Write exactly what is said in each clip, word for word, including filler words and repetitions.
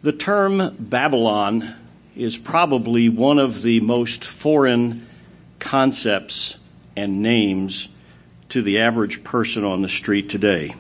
The term Babylon is probably one of the most foreign concepts and names to the average person on the street today.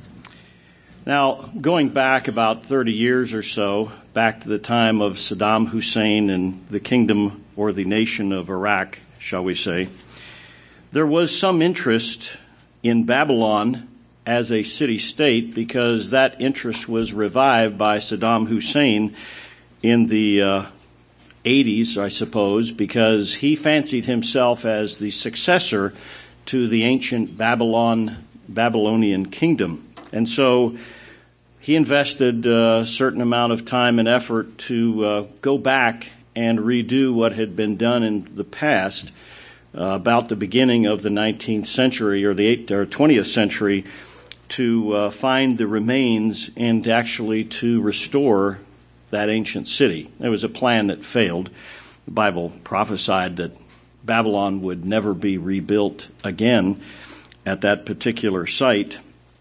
Now, going back about thirty years or so, back to the time of Saddam Hussein and the kingdom or the nation of Iraq, shall we say, there was some interest in Babylon as a city-state because that interest was revived by Saddam Hussein in the uh, eighties, I suppose, because he fancied himself as the successor to the ancient Babylon, Babylonian kingdom. And so he invested a certain amount of time and effort to uh, go back and redo what had been done in the past uh, about the beginning of the nineteenth century or the eighth or twentieth century to uh, find the remains and actually to restore that ancient city. There was a plan that failed. The Bible prophesied that Babylon would never be rebuilt again at that particular site.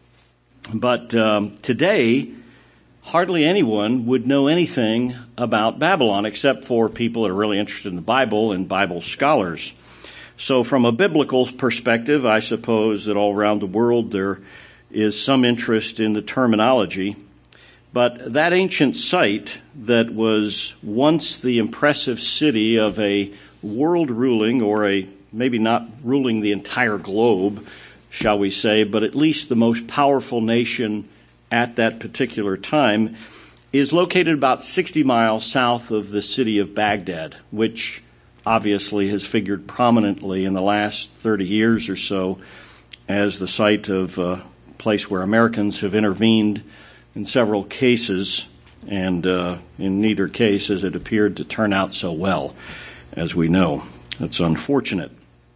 But um, today, hardly anyone would know anything about Babylon except for people that are really interested in the Bible and Bible scholars. So from a biblical perspective, I suppose that all around the world there is some interest in the terminology. But that ancient site that was once the impressive city of a world ruling, or a maybe not ruling the entire globe, shall we say, but at least the most powerful nation at that particular time, is located about sixty miles south of the city of Baghdad, which obviously has figured prominently in the last thirty years or so as the site of a place where Americans have intervened in several cases, and uh, in neither case has it appeared to turn out so well, as we know. That's unfortunate.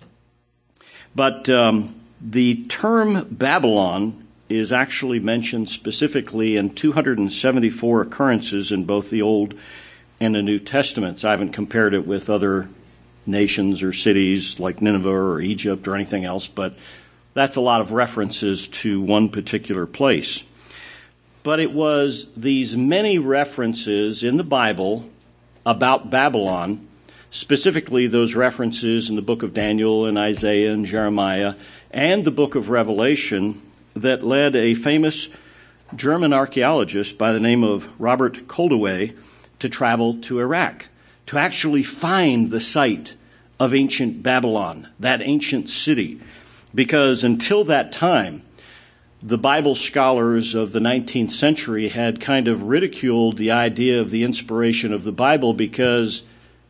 But um, the term Babylon is actually mentioned specifically in two hundred seventy-four occurrences in both the Old and the New Testaments. I haven't compared it with other nations or cities like Nineveh or Egypt or anything else, but that's a lot of references to one particular place. But it was these many references in the Bible about Babylon, specifically those references in the book of Daniel and Isaiah and Jeremiah and the book of Revelation, that led a famous German archaeologist by the name of Robert Koldewey to travel to Iraq, to actually find the site of ancient Babylon, that ancient city. Because until that time, the Bible scholars of the nineteenth century had kind of ridiculed the idea of the inspiration of the Bible because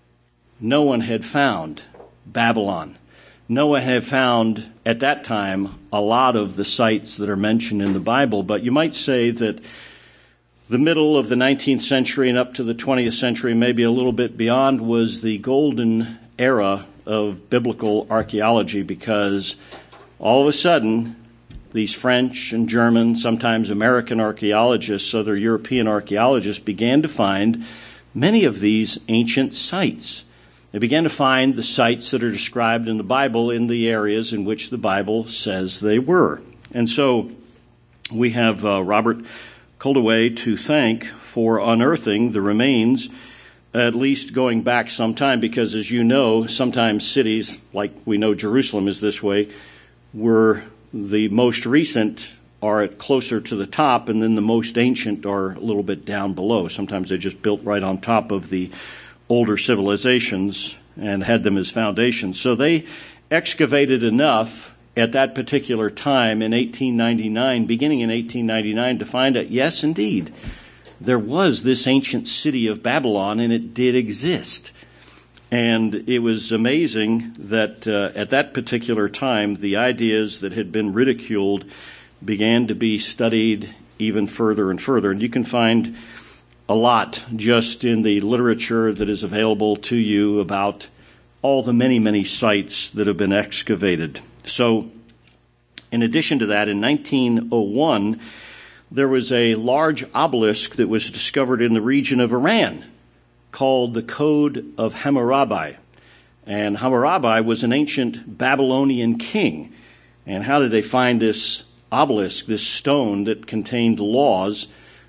no one had found Babylon. No one had found, at that time, a lot of the sites that are mentioned in the Bible. But you might say that the middle of the nineteenth century and up to the twentieth century, maybe a little bit beyond, was the golden era of biblical archaeology, because all of a sudden, these French and German, sometimes American archaeologists, other European archaeologists, began to find many of these ancient sites. They began to find the sites that are described in the Bible in the areas in which the Bible says they were. And so we have uh, Robert Koldewey to thank for unearthing the remains, at least going back some time, because as you know, sometimes cities, like we know Jerusalem is this way, were the most recent are at closer to the top, and then the most ancient are a little bit down below. Sometimes they just built right on top of the older civilizations and had them as foundations. So they excavated enough at that particular time in eighteen ninety-nine, beginning in eighteen ninety-nine, to find out, yes, indeed, there was this ancient city of Babylon, and it did exist. And it was amazing that uh, at that particular time, the ideas that had been ridiculed began to be studied even further and further. And you can find a lot just in the literature that is available to you about all the many, many sites that have been excavated. So in addition to that, in nineteen oh one, there was a large obelisk that was discovered in the region of Iran, called the Code of Hammurabi. And Hammurabi was an ancient Babylonian king. And how did they find this obelisk, this stone that contained laws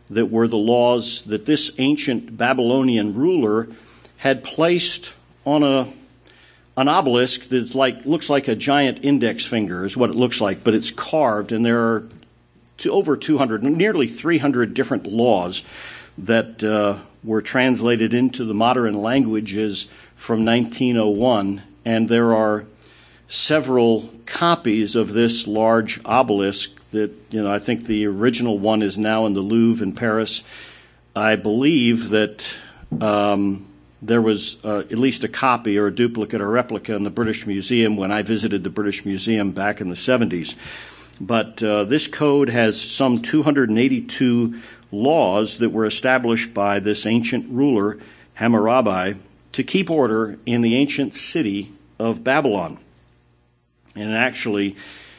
that were the laws that this ancient Babylonian ruler had placed on a an obelisk that's like looks like a giant index finger is what it looks like, but it's carved, and there are to over two hundred, nearly three hundred different laws that uh, were translated into the modern languages from nineteen oh one, and there are several copies of this large obelisk that, you know, I think the original one is now in the Louvre in Paris. I believe that um, there was uh, at least a copy or a duplicate or replica in the British Museum when I visited the British Museum back in the seventies. But uh, this code has some two hundred eighty-two laws that were established by this ancient ruler, Hammurabi, to keep order in the ancient city of Babylon. And actually,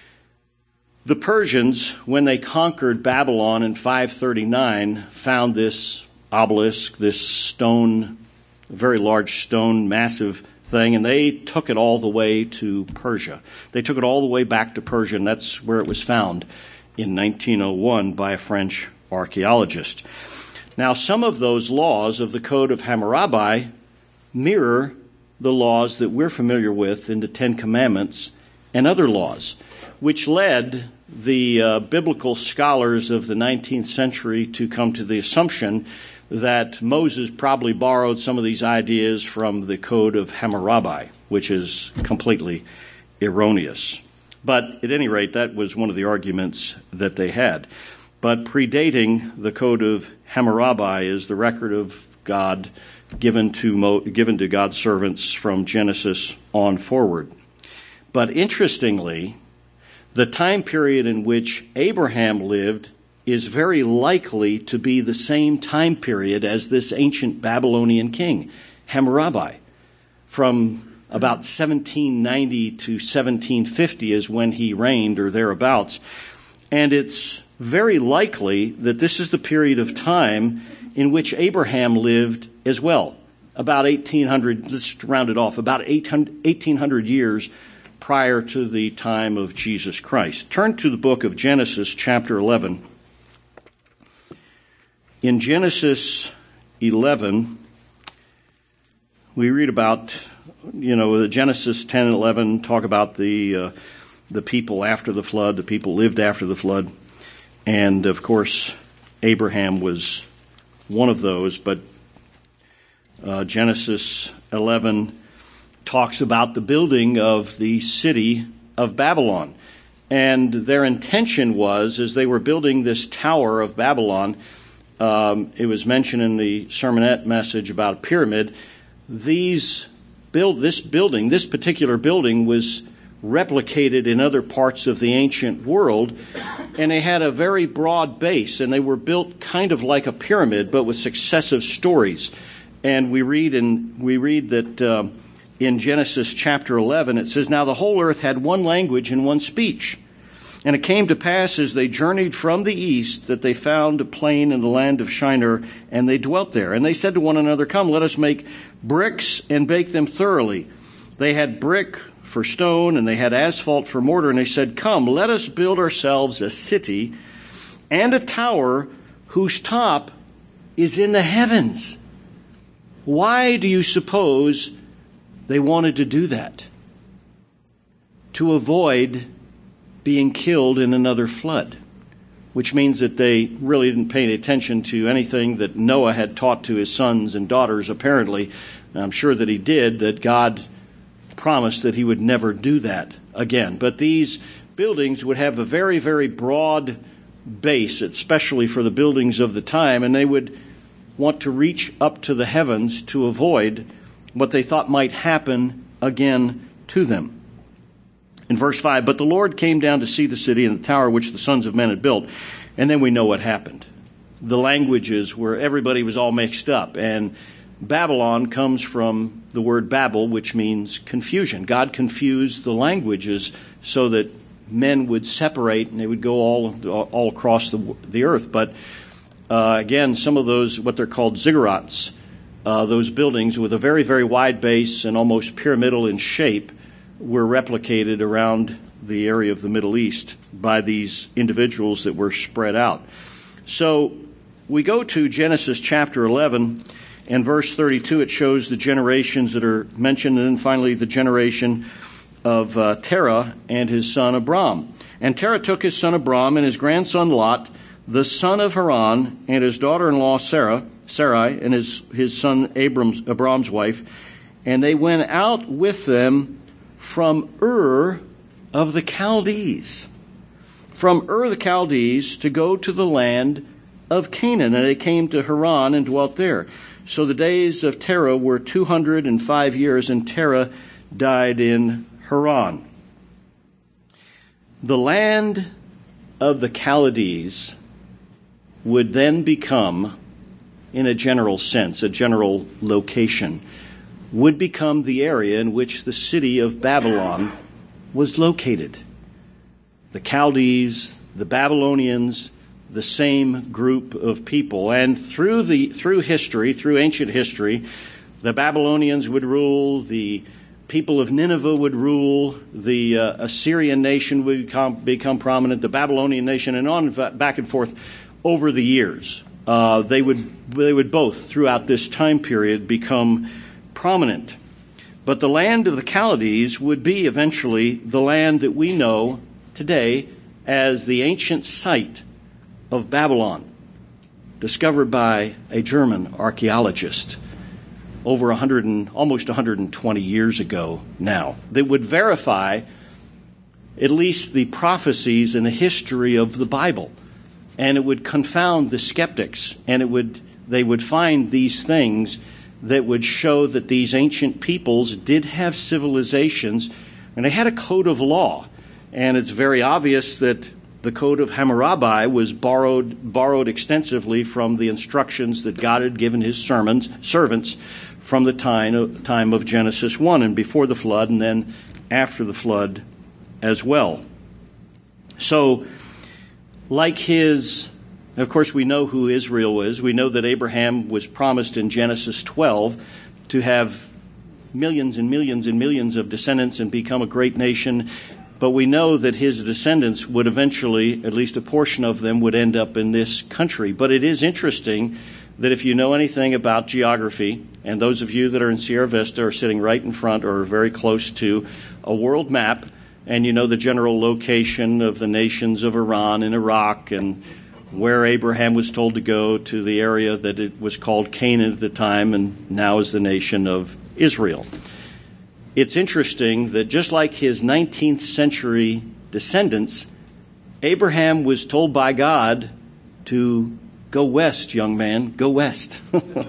the Persians, when they conquered Babylon in five thirty-nine, found this obelisk, this stone, very large stone, massive thing, and they took it all the way to Persia. They took it all the way back to Persia, and that's where it was found in nineteen oh one by a French archaeologist. Now, some of those laws of the Code of Hammurabi mirror the laws that we're familiar with in the Ten Commandments and other laws, which led the uh, biblical scholars of the nineteenth century to come to the assumption that Moses probably borrowed some of these ideas from the Code of Hammurabi, which is completely erroneous. But at any rate, that was one of the arguments that they had. But predating the Code of Hammurabi is the record of God given to Mo, given to God's servants from Genesis on forward. But interestingly, the time period in which Abraham lived is very likely to be the same time period as this ancient Babylonian king, Hammurabi. From about seventeen ninety to seventeen fifty is when he reigned, or thereabouts. And it's very likely that this is the period of time in which Abraham lived as well. About eighteen hundred, let's round it off, about eighteen hundred years prior to the time of Jesus Christ. Turn to the book of Genesis, chapter eleven. In Genesis eleven, we read about, you know, the Genesis ten and eleven talk about the uh, the people after the flood, the people lived after the flood. And, of course, Abraham was one of those. But uh, Genesis eleven talks about the building of the city of Babylon. And their intention was, as they were building this Tower of Babylon, um, it was mentioned in the sermonette message about a pyramid, these build this building, this particular building was replicated in other parts of the ancient world, and they had a very broad base, and they were built kind of like a pyramid, but with successive stories. And we read in we read that uh, in Genesis chapter eleven, it says, "Now the whole earth had one language and one speech. And it came to pass as they journeyed from the east that they found a plain in the land of Shinar, and they dwelt there. And they said to one another, Come, let us make bricks and bake them thoroughly. They had brick for stone, and they had asphalt for mortar. And they said, Come, let us build ourselves a city and a tower whose top is in the heavens." Why do you suppose they wanted to do that? To avoid being killed in another flood, which means that they really didn't pay attention to anything that Noah had taught to his sons and daughters, apparently. And I'm sure that he did, that God promised that he would never do that again. But these buildings would have a very, very broad base, especially for the buildings of the time, and they would want to reach up to the heavens to avoid what they thought might happen again to them. In verse five, "But the Lord came down to see the city and the tower which the sons of men had built." And then we know what happened. The languages where everybody was all mixed up. And Babylon comes from the word Babel, which means confusion. God confused the languages so that men would separate and they would go all all across the, the earth. But uh, again, some of those, what they're called ziggurats, uh, those buildings with a very, very wide base and almost pyramidal in shape, were replicated around the area of the Middle East by these individuals that were spread out. So we go to Genesis chapter eleven and verse thirty-two, it shows the generations that are mentioned, and then finally the generation of uh, Terah and his son Abram. And Terah took his son Abram and his grandson Lot, the son of Haran, and his daughter-in-law Sarah, Sarai, and his, his son Abram's, Abram's wife, and they went out with them from Ur of the Chaldees. From Ur of the Chaldees to go to the land of Canaan, and they came to Haran and dwelt there. So the days of Terah were two hundred and five years, and Terah died in Haran. The land of the Chaldees would then become, in a general sense, a general location, would become the area in which the city of Babylon was located. The Chaldees, the Babylonians, the same group of people. And through the through history, through ancient history, the Babylonians would rule, the people of Nineveh would rule, the uh, Assyrian nation would become, become prominent, the Babylonian nation, and on back and forth over the years. Uh, they would they would both, throughout this time period, become prominent. But the land of the Chaldees would be eventually the land that we know today as the ancient site of Babylon, discovered by a German archaeologist over one hundred and, almost one hundred twenty years ago now, that would verify at least the prophecies and the history of the Bible. And it would confound the skeptics, and it would they would find these things that would show that these ancient peoples did have civilizations, and they had a code of law. And it's very obvious that the Code of Hammurabi was borrowed borrowed extensively from the instructions that God had given his sermons, servants from the time, time of Genesis one, and before the flood, and then after the flood as well. So, like his, of course we know who Israel is. We know that Abraham was promised in Genesis twelve to have millions and millions and millions of descendants and become a great nation. But we know that his descendants would eventually, at least a portion of them, would end up in this country. But it is interesting that if you know anything about geography, and those of you that are in Sierra Vista are sitting right in front or very close to a world map, and you know the general location of the nations of Iran and Iraq, and where Abraham was told to go to the area that it was called Canaan at the time, and now is the nation of Israel. It's interesting that just like his nineteenth century descendants, Abraham was told by God to go west, young man, go west.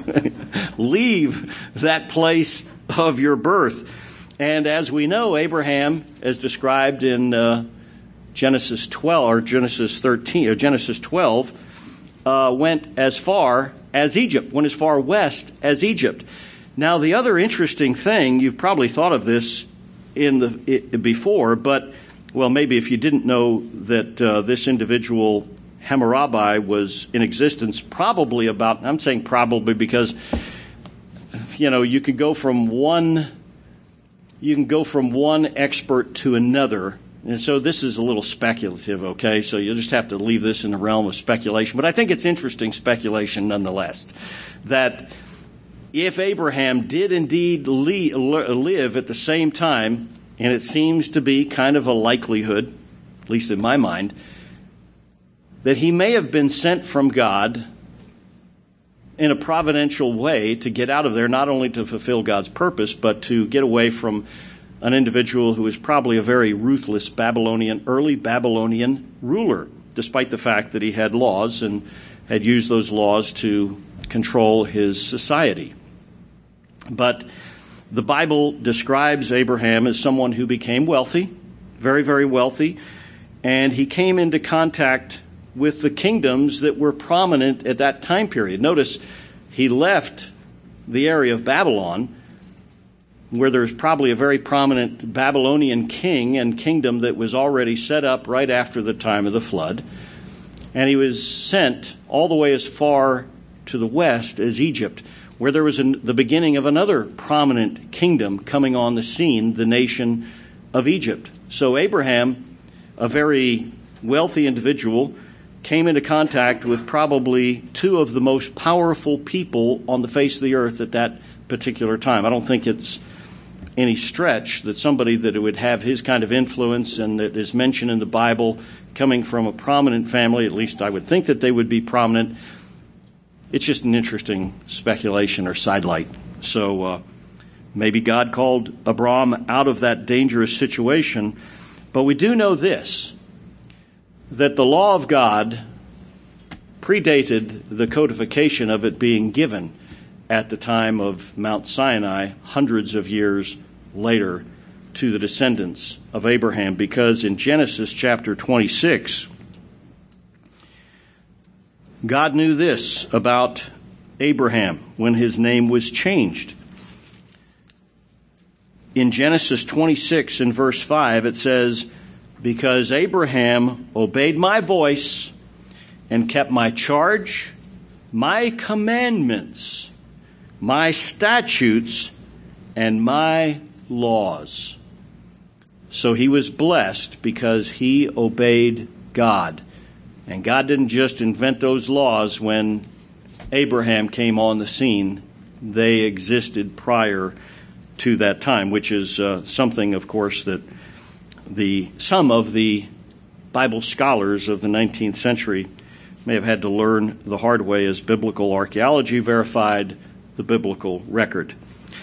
Leave that place of your birth. And as we know, Abraham, as described in uh, Genesis twelve or Genesis thirteen or Genesis twelve, uh, went as far as Egypt, went as far west as Egypt. Now, the other interesting thing, you've probably thought of this in the it, before, but, well, maybe if you didn't know that uh, this individual, Hammurabi, was in existence probably about, I'm saying probably because, you know, you can go from one, you can go from one expert to another. And so this is a little speculative, okay? So you'll just have to leave this in the realm of speculation. But I think it's interesting speculation nonetheless, that if Abraham did indeed live at the same time, and it seems to be kind of a likelihood, at least in my mind, that he may have been sent from God in a providential way to get out of there, not only to fulfill God's purpose, but to get away from an individual who was probably a very ruthless Babylonian, early Babylonian ruler, despite the fact that he had laws and had used those laws to control his society. But the Bible describes Abraham as someone who became wealthy, very, very wealthy, and he came into contact with the kingdoms that were prominent at that time period. Notice he left the area of Babylon, where there's probably a very prominent Babylonian king and kingdom that was already set up right after the time of the flood, and he was sent all the way as far to the west as Egypt, where there was an, the beginning of another prominent kingdom coming on the scene, the nation of Egypt. So Abraham, a very wealthy individual, came into contact with probably two of the most powerful people on the face of the earth at that particular time. I don't think it's any stretch that somebody that would have his kind of influence and that is mentioned in the Bible coming from a prominent family, at least I would think that they would be prominent. It's just an interesting speculation or sidelight. So uh, maybe God called Abram out of that dangerous situation. But we do know this, that the law of God predated the codification of it being given at the time of Mount Sinai, hundreds of years later, to the descendants of Abraham, because in Genesis chapter twenty-six, God knew this about Abraham when his name was changed. In Genesis twenty-six and verse five, it says, "Because Abraham obeyed my voice and kept my charge, my commandments, my statutes, and my laws." So he was blessed because he obeyed God. And God didn't just invent those laws when Abraham came on the scene. They existed prior to that time, which is uh, something, of course, that the some of the Bible scholars of the nineteenth century may have had to learn the hard way as biblical archaeology verified the biblical record.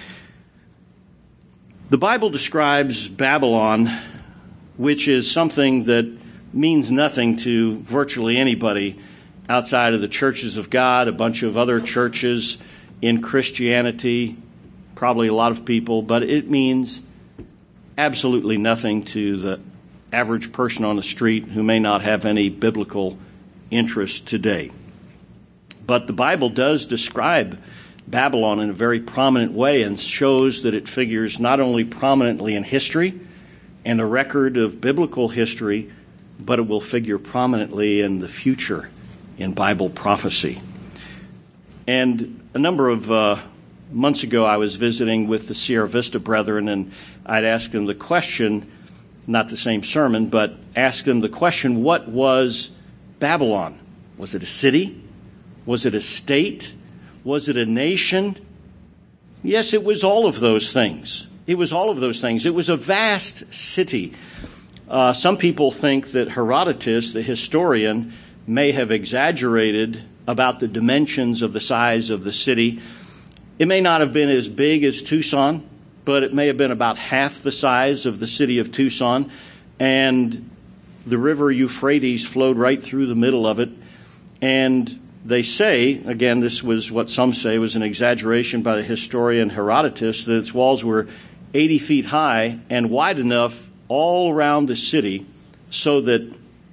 The Bible describes Babylon, which is something that means nothing to virtually anybody outside of the churches of God, a bunch of other churches in Christianity, probably a lot of people, but it means absolutely nothing to the average person on the street who may not have any biblical interest today. But the Bible does describe Babylon in a very prominent way and shows that it figures not only prominently in history and a record of biblical history, but it will figure prominently in the future in Bible prophecy. And a number of uh, months ago, I was visiting with the Sierra Vista Brethren, and I'd asked them the question, not the same sermon, but asked them the question, what was Babylon? Was it a city? Was it a state? Was it a nation? Yes, it was all of those things. It was all of those things. It was a vast city. Uh, some people think that Herodotus, the historian, may have exaggerated about the dimensions of the size of the city. It may not have been as big as Tucson, but it may have been about half the size of the city of Tucson. And the river Euphrates flowed right through the middle of it. And they say, again, this was what some say was an exaggeration by the historian Herodotus, that its walls were eighty feet high and wide enough all around the city so that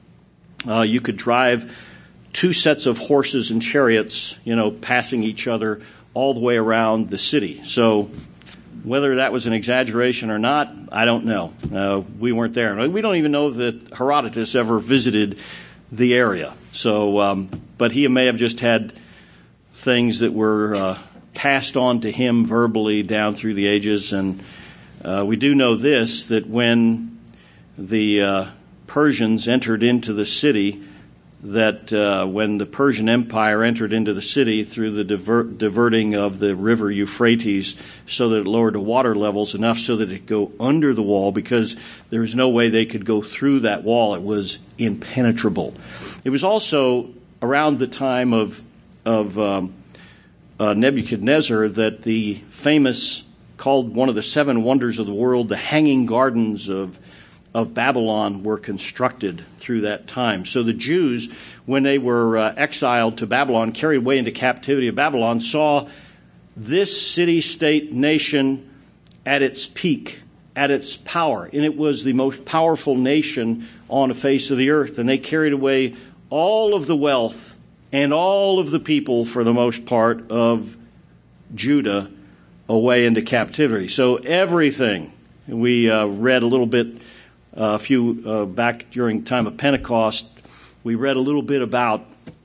uh, you could drive two sets of horses and chariots, you know, passing each other all the way around the city. So whether that was an exaggeration or not, I don't know. Uh, we weren't there. We don't even know that Herodotus ever visited the area. So, um, but he may have just had things that were uh, passed on to him verbally down through the ages. And uh, we do know this, that when the uh, Persians entered into the city, that uh, when the Persian Empire entered into the city through the divert, diverting of the river Euphrates so that it lowered the water levels enough so that it could go under the wall, because there was no way they could go through that wall. It was impenetrable. It was also around the time of, of um, uh, Nebuchadnezzar that the famous, called one of the seven wonders of the world, the Hanging Gardens of of Babylon were constructed through that time. So the Jews, when they were uh, exiled to Babylon, carried away into captivity of Babylon, saw this city-state nation at its peak, at its power. And it was the most powerful nation on the face of the earth. And they carried away all of the wealth and all of the people, for the most part, of Judah away into captivity. So everything, we uh, read a little bit Uh, a few uh, back during time of Pentecost, we read a little bit about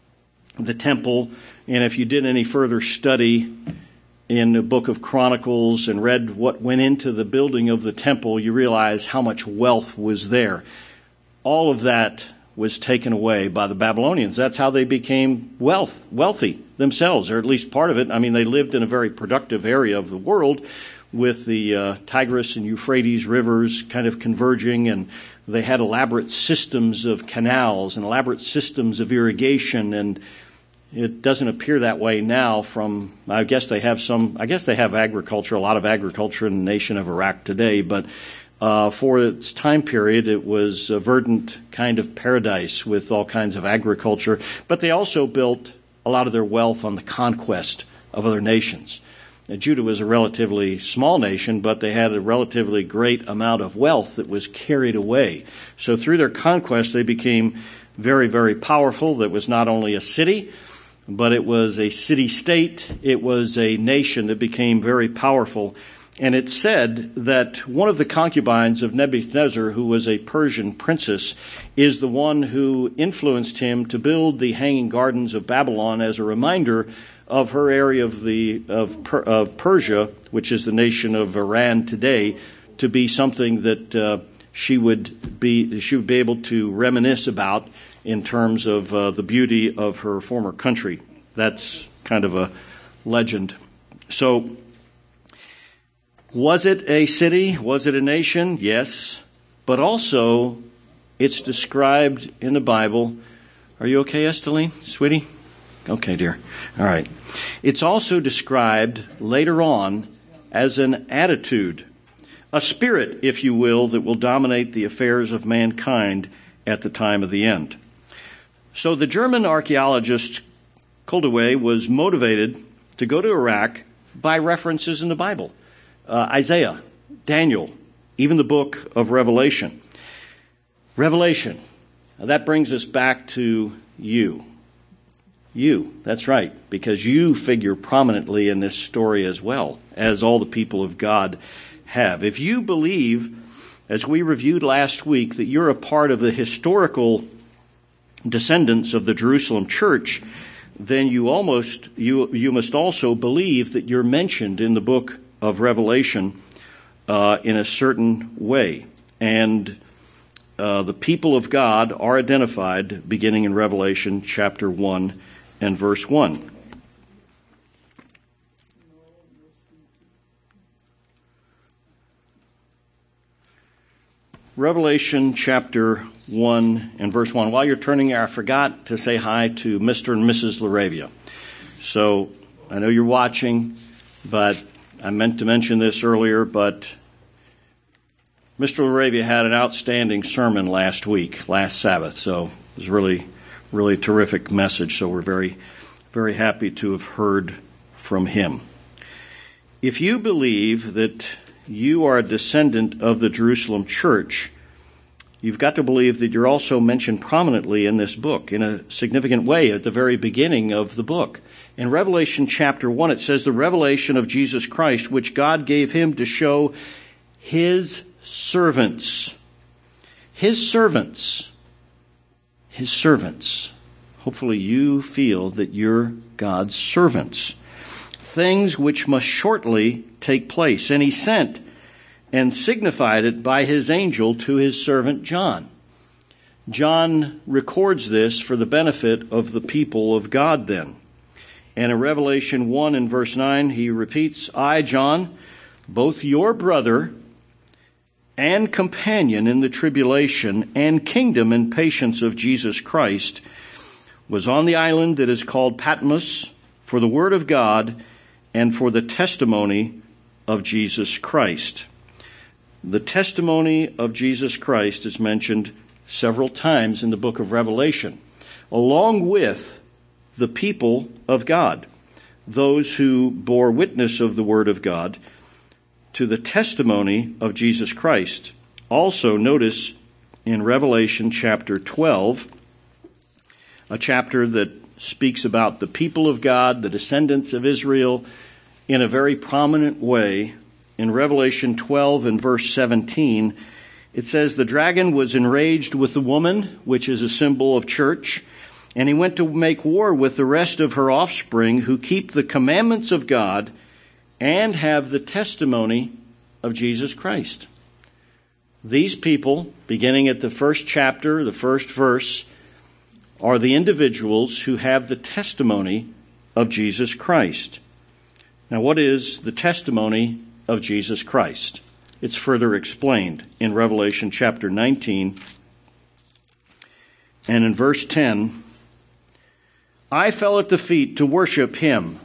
the temple, and if you did any further study in the book of Chronicles and read what went into the building of the temple, you realize how much wealth was there. All of that was taken away by the Babylonians. That's how they became wealth, wealthy themselves, or at least part of it. I mean, they lived in a very productive area of the world with the uh, Tigris and Euphrates rivers kind of converging, and they had elaborate systems of canals and elaborate systems of irrigation, and it doesn't appear that way now from, I guess they have some, I guess they have agriculture, a lot of agriculture in the nation of Iraq today, but uh, for its time period, it was a verdant kind of paradise with all kinds of agriculture, but they also built a lot of their wealth on the conquest of other nations. Now, Judah was a relatively small nation, but they had a relatively great amount of wealth that was carried away. So through their conquest, they became very, very powerful. That was not only a city, but it was a city-state. It was a nation that became very powerful. And it's said that one of the concubines of Nebuchadnezzar, who was a Persian princess, is the one who influenced him to build the Hanging Gardens of Babylon as a reminder of her area of the of, per, of Persia, which is the nation of Iran today, to be something that uh, she would be she would be able to reminisce about in terms of uh, the beauty of her former country. That's kind of a legend. So, was it a city? Was it a nation? Yes, but also it's described in the Bible. Are you okay, Esteline, sweetie? Okay, dear. All right. It's also described later on as an attitude, a spirit, if you will, that will dominate the affairs of mankind at the time of the end. So the German archaeologist Koldewey was motivated to go to Iraq by references in the Bible, uh, Isaiah, Daniel, even the book of Revelation. Revelation. Now that brings us back to you. You, that's right, because you figure prominently in this story as well, as all the people of God have. If you believe, as we reviewed last week, that you're a part of the historical descendants of the Jerusalem church, then you almost you you must also believe that you're mentioned in the book of Revelation uh, in a certain way. And uh, the people of God are identified beginning in Revelation chapter one and verse one. Revelation chapter one and verse one. While you're turning there, I forgot to say hi to Mister and Missus LaRavia. So I know you're watching, but I meant to mention this earlier, but Mister LaRavia had an outstanding sermon last week, last Sabbath. So it was really Really terrific message, so we're very, very happy to have heard from him. If you believe that you are a descendant of the Jerusalem church, you've got to believe that you're also mentioned prominently in this book in a significant way at the very beginning of the book. In Revelation chapter one, it says, the revelation of Jesus Christ, which God gave him to show his servants. His servants. His servants. Hopefully you feel that you're God's servants. Things which must shortly take place. And he sent and signified it by his angel to his servant John. John records this for the benefit of the people of God then. And in Revelation one and verse nine, he repeats, I, John, both your brother and companion in the tribulation and kingdom and patience of Jesus Christ, was on the island that is called Patmos for the word of God and for the testimony of Jesus Christ. The testimony of Jesus Christ is mentioned several times in the book of Revelation, along with the people of God, those who bore witness of the word of God to the testimony of Jesus Christ. Also, notice in Revelation chapter twelve, a chapter that speaks about the people of God, the descendants of Israel, in a very prominent way. In Revelation twelve and verse seventeen, it says, the dragon was enraged with the woman, which is a symbol of church, and he went to make war with the rest of her offspring who keep the commandments of God and have the testimony of Jesus Christ. These people, beginning at the first chapter, the first verse, are the individuals who have the testimony of Jesus Christ. Now, what is the testimony of Jesus Christ? It's further explained in Revelation chapter nineteen and in verse ten. I fell at the feet to worship him,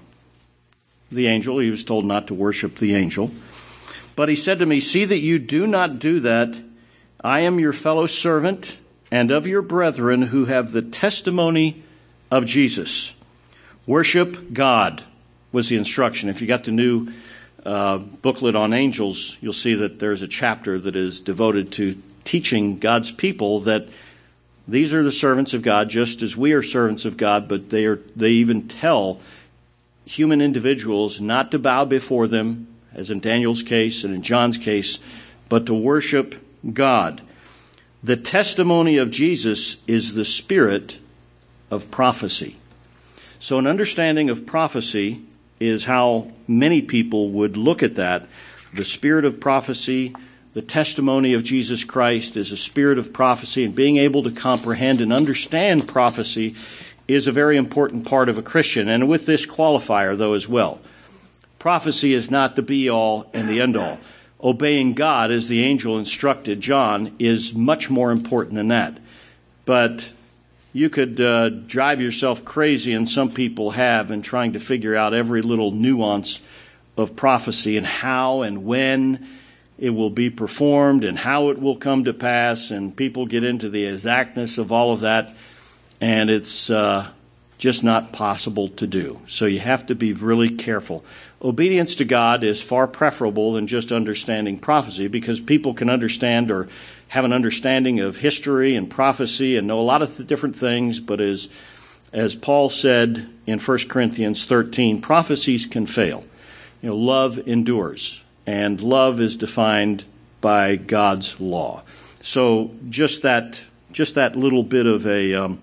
the angel. He was told not to worship the angel. But he said to me, see that you do not do that. I am your fellow servant and of your brethren who have the testimony of Jesus. Worship God was the instruction. If you got the new uh, booklet on angels, you'll see that there's a chapter that is devoted to teaching God's people that these are the servants of God, just as we are servants of God, but they are they even tell human individuals not to bow before them, as in Daniel's case and in John's case, but to worship God. The testimony of Jesus is the spirit of prophecy. So an understanding of prophecy is how many people would look at that. The spirit of prophecy, the testimony of Jesus Christ is a spirit of prophecy, and being able to comprehend and understand prophecy is a very important part of a Christian. And with this qualifier, though, as well. Prophecy is not the be-all and the end-all. Obeying God, as the angel instructed John, is much more important than that. But you could uh, drive yourself crazy, and some people have, in trying to figure out every little nuance of prophecy and how and when it will be performed and how it will come to pass. And people get into the exactness of all of that, and it's uh, just not possible to do. So you have to be really careful. Obedience to God is far preferable than just understanding prophecy, because people can understand or have an understanding of history and prophecy and know a lot of th- different things, but as as Paul said in First Corinthians thirteen, prophecies can fail. You know, love endures, and love is defined by God's law. So just that just that little bit of a um,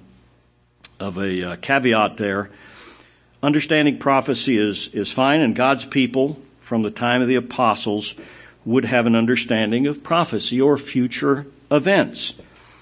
of a uh, caveat there. Understanding prophecy is, is fine, and God's people from the time of the apostles would have an understanding of prophecy or future events.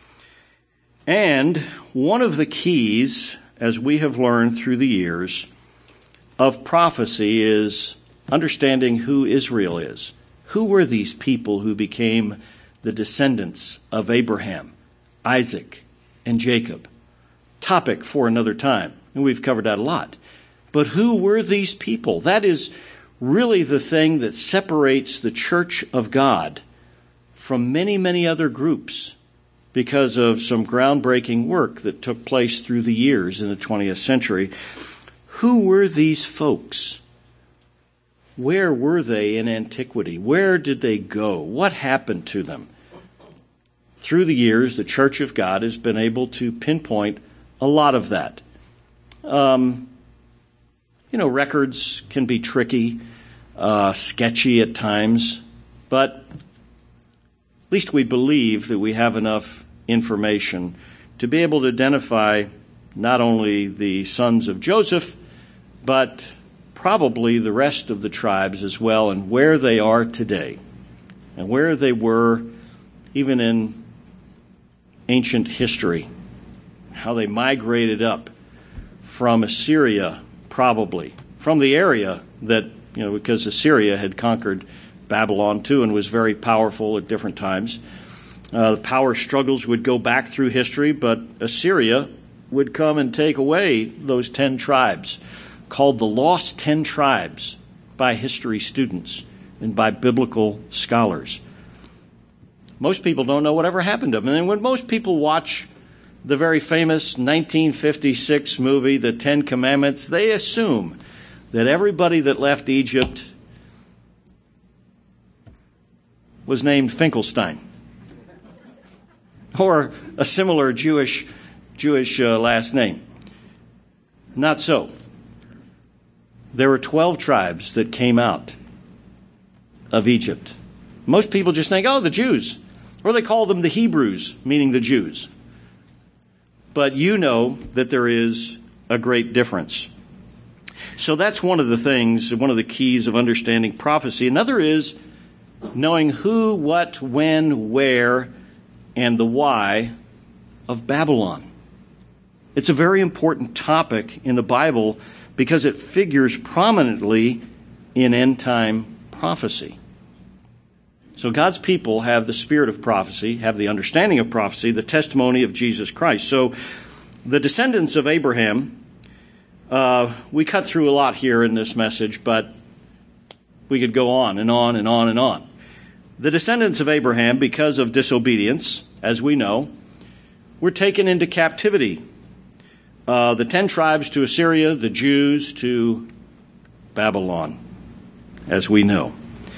And one of the keys, as we have learned through the years, of prophecy is understanding who Israel is. Who were these people who became the descendants of Abraham, Isaac, and Jacob? Topic for another time, and we've covered that a lot. But who were these people? That is really the thing that separates the Church of God from many, many other groups, because of some groundbreaking work that took place through the years in the twentieth century. Who were these folks? Where were they in antiquity? Where did they go? What happened to them? Through the years, the Church of God has been able to pinpoint a lot of that. Um... You know, records can be tricky, uh, sketchy at times, but at least we believe that we have enough information to be able to identify not only the sons of Joseph, but probably the rest of the tribes as well, and where they are today, and where they were even in ancient history, how they migrated up from Assyria, probably from the area that, you know, because Assyria had conquered Babylon too and was very powerful at different times. Uh, the power struggles would go back through history, but Assyria would come and take away those ten tribes, called the Lost Ten Tribes by history students and by biblical scholars. Most people don't know whatever happened to them. And when most people watch the very famous nineteen fifty-six movie, The Ten Commandments, they assume that everybody that left Egypt was named Finkelstein, or a similar Jewish Jewish uh, last name. Not so. There were twelve tribes that came out of Egypt. Most people just think, oh, the Jews, or they call them the Hebrews, meaning the Jews. But you know that there is a great difference. So that's one of the things, one of the keys of understanding prophecy. Another is knowing who, what, when, where, and the why of Babylon. It's a very important topic in the Bible because it figures prominently in end-time prophecy. So God's people have the spirit of prophecy, have the understanding of prophecy, the testimony of Jesus Christ. So the descendants of Abraham, uh, we cut through a lot here in this message, but we could go on and on and on and on. The descendants of Abraham, because of disobedience, as we know, were taken into captivity. Uh, the ten tribes to Assyria, the Jews to Babylon, as we know.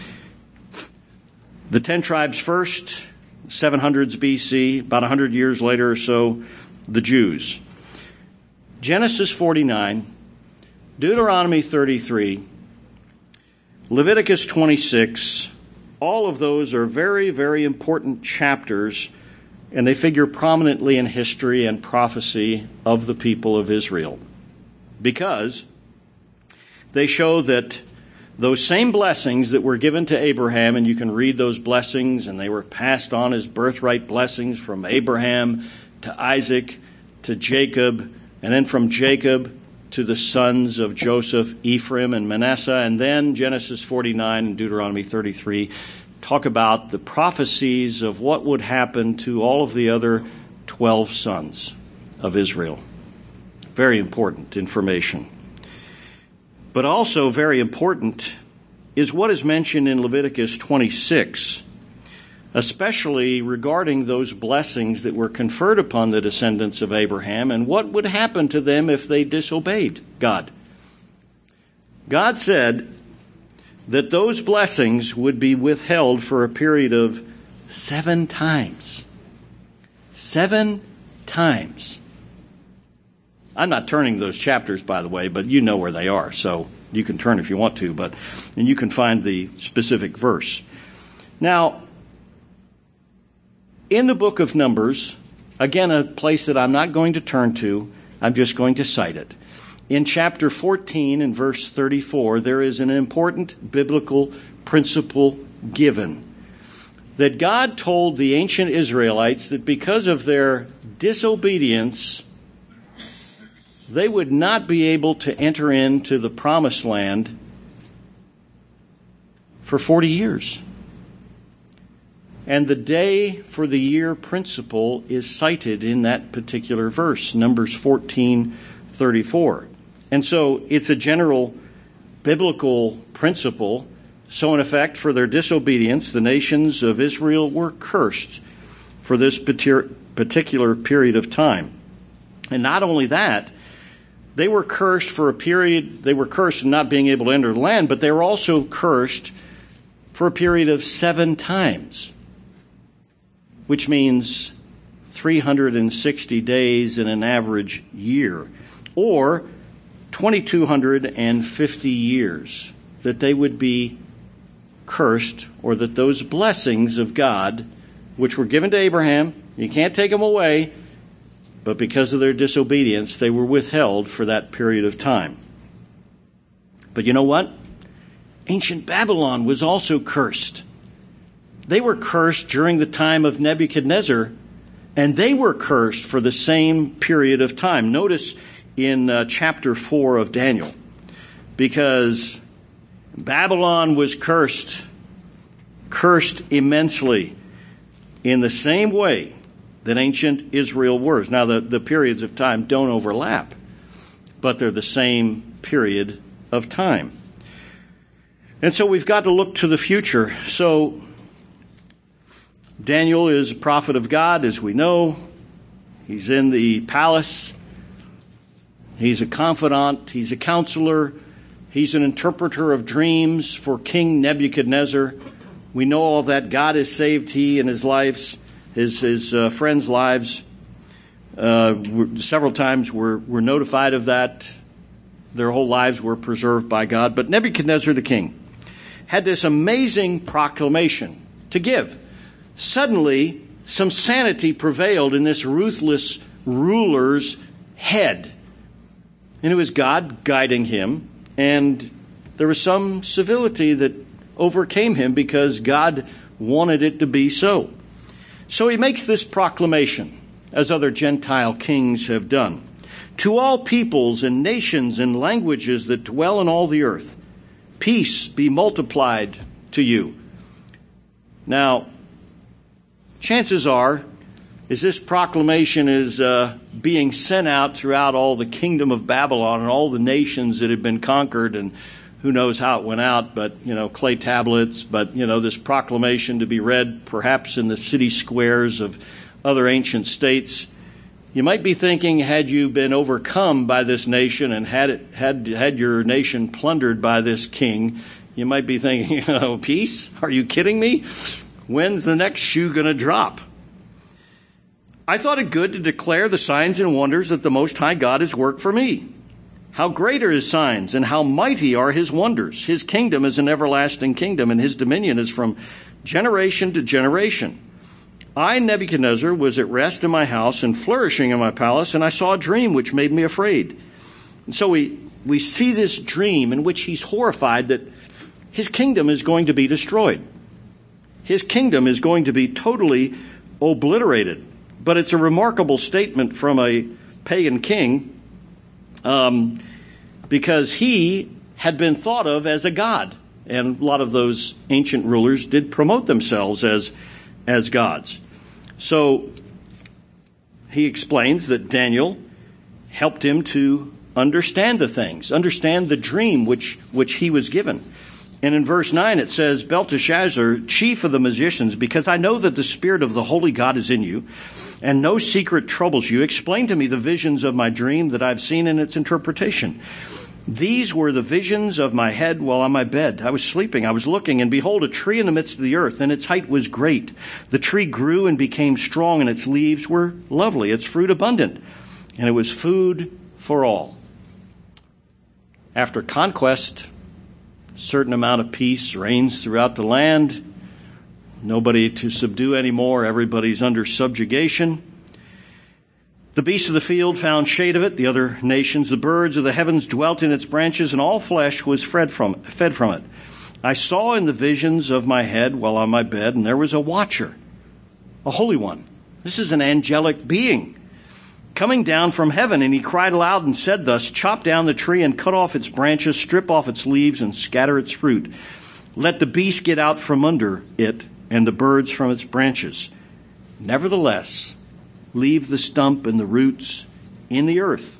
The ten tribes first, seven hundreds B C, about one hundred years later or so, the Jews. Genesis forty-nine, Deuteronomy thirty-three, Leviticus twenty-six, all of those are very, very important chapters, and they figure prominently in history and prophecy of the people of Israel, because they show that those same blessings that were given to Abraham, and you can read those blessings, and they were passed on as birthright blessings from Abraham to Isaac to Jacob, and then from Jacob to the sons of Joseph, Ephraim and Manasseh, and then Genesis forty-nine and Deuteronomy thirty-three talk about the prophecies of what would happen to all of the other twelve sons of Israel. Very important information. But also very important is what is mentioned in Leviticus twenty-six, especially regarding those blessings that were conferred upon the descendants of Abraham and what would happen to them if they disobeyed God. God said that those blessings would be withheld for a period of seven times. Seven times. I'm not turning those chapters, by the way, but you know where they are, so you can turn if you want to, but and you can find the specific verse. Now, in the book of Numbers, again, a place that I'm not going to turn to, I'm just going to cite it. In chapter fourteen and verse thirty-four, there is an important biblical principle given, that God told the ancient Israelites that because of their disobedience, they would not be able to enter into the promised land for forty years. And the day for the year principle is cited in that particular verse, Numbers fourteen thirty-four. And so it's a general biblical principle. So in effect, for their disobedience, the nations of Israel were cursed for this particular period of time. And not only that, they were cursed for a period, they were cursed in not being able to enter the land, but they were also cursed for a period of seven times, which means three hundred sixty days in an average year, or two thousand two hundred fifty years, that they would be cursed, or that those blessings of God, which were given to Abraham, you can't take them away, but because of their disobedience, they were withheld for that period of time. But you know what? Ancient Babylon was also cursed. They were cursed during the time of Nebuchadnezzar, and they were cursed for the same period of time. Notice in uh, chapter four of Daniel, because Babylon was cursed, cursed immensely, in the same way that ancient Israel was. Now, the, the periods of time don't overlap, but they're the same period of time. And so we've got to look to the future. So Daniel is a prophet of God, as we know. He's in the palace. He's a confidant. He's a counselor. He's an interpreter of dreams for King Nebuchadnezzar. We know all that. God has saved he and his lives, his his uh, friends' lives. Uh, several times we're, we're notified of that. Their whole lives were preserved by God. But Nebuchadnezzar the king had this amazing proclamation to give. Suddenly, some sanity prevailed in this ruthless ruler's head. And it was God guiding him, and there was some civility that overcame him because God wanted it to be so. So he makes this proclamation, as other Gentile kings have done. To all peoples and nations and languages that dwell in all the earth, peace be multiplied to you. Now, chances are, as this proclamation is uh, being sent out throughout all the kingdom of Babylon and all the nations that had been conquered, and who knows how it went out, but, you know, clay tablets, but, you know, this proclamation to be read perhaps in the city squares of other ancient states. You might be thinking, had you been overcome by this nation and had it had had your nation plundered by this king, you might be thinking, oh, peace? Are you kidding me? When's the next shoe going to drop? I thought it good to declare the signs and wonders that the Most High God has worked for me. How great are his signs, and how mighty are his wonders. His kingdom is an everlasting kingdom, and his dominion is from generation to generation. I, Nebuchadnezzar, was at rest in my house and flourishing in my palace, and I saw a dream which made me afraid. And so we, we see this dream in which he's horrified that his kingdom is going to be destroyed. His kingdom is going to be totally obliterated. But it's a remarkable statement from a pagan king, um, because he had been thought of as a god. And a lot of those ancient rulers did promote themselves as, as gods. So he explains that Daniel helped him to understand the things, understand the dream which, which he was given. And in verse nine it says, Belteshazzar, chief of the magicians, because I know that the spirit of the holy God is in you, and no secret troubles you, explain to me the visions of my dream that I've seen in its interpretation. These were the visions of my head while on my bed. I was sleeping, I was looking, and behold, a tree in the midst of the earth, and its height was great. The tree grew and became strong, and its leaves were lovely, its fruit abundant, and it was food for all. After conquest, a certain amount of peace reigns throughout the land. Nobody to subdue anymore. Everybody's under subjugation. The beasts of the field found shade of it. The other nations, the birds of the heavens dwelt in its branches, and all flesh was fed from, fed from it. I saw in the visions of my head while on my bed, and there was a watcher, a holy one. This is an angelic being coming down from heaven, and he cried aloud and said thus, chop down the tree and cut off its branches, strip off its leaves and scatter its fruit. Let the beast get out from under it, and the birds from its branches. Nevertheless, leave the stump and the roots in the earth,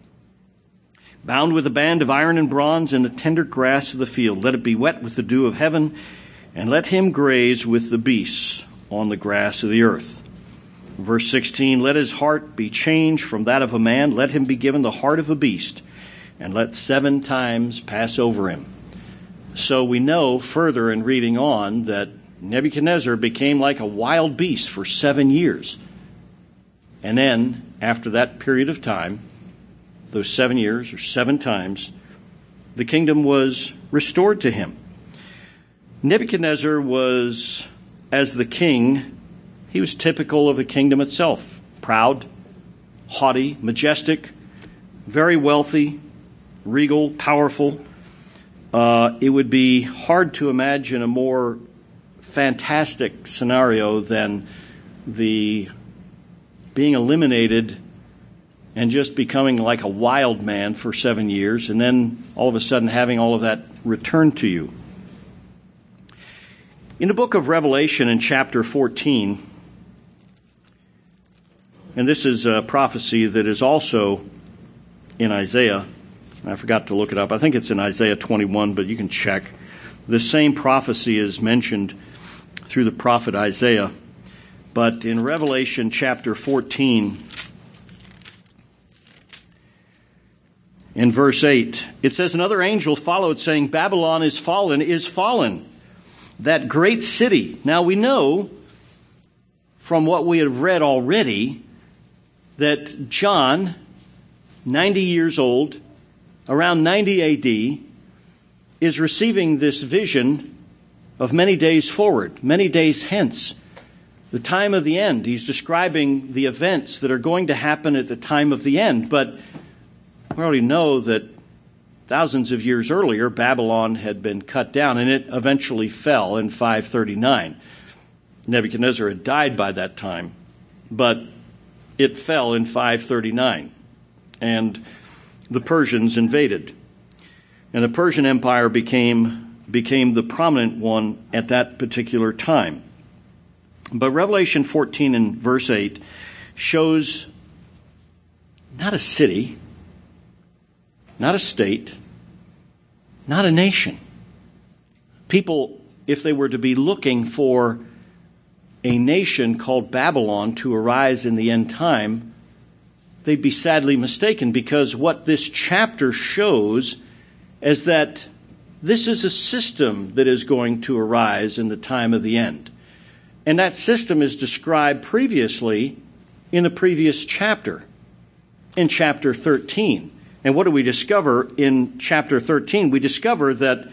bound with a band of iron and bronze in the tender grass of the field. Let it be wet with the dew of heaven, and let him graze with the beasts on the grass of the earth. Verse sixteen, let his heart be changed from that of a man. Let him be given the heart of a beast, and let seven times pass over him. So we know further in reading on that Nebuchadnezzar became like a wild beast for seven years. And then, after that period of time, those seven years or seven times, the kingdom was restored to him. Nebuchadnezzar was, as the king, he was typical of the kingdom itself. Proud, haughty, majestic, very wealthy, regal, powerful. Uh, it would be hard to imagine a more fantastic scenario than the being eliminated and just becoming like a wild man for seven years, and then all of a sudden having all of that returned to you. In the book of Revelation in chapter fourteen, and this is a prophecy that is also in Isaiah. I forgot to look it up. I think it's in Isaiah twenty-one, but you can check. The same prophecy is mentioned through the prophet Isaiah. But in Revelation chapter fourteen, in verse eight, it says, another angel followed, saying, Babylon is fallen, is fallen, that great city. Now we know from what we have read already that John, ninety years old, around ninety A D, is receiving this vision of many days forward, many days hence, the time of the end. He's describing the events that are going to happen at the time of the end. But we already know that Thousands of years earlier, Babylon had been cut down, and it eventually fell in five thirty-nine. Nebuchadnezzar had died by that time, but it fell in five thirty-nine, and the Persians invaded. And the Persian Empire became, became the prominent one at that particular time. But Revelation fourteen and verse eight shows not a city, not a state, not a nation. People, if they were to be looking for a nation called Babylon to arise in the end time, they'd be sadly mistaken, because what this chapter shows is that this is a system that is going to arise in the time of the end. And that system is described previously in the previous chapter, in chapter thirteen. And what do we discover in chapter thirteen? We discover that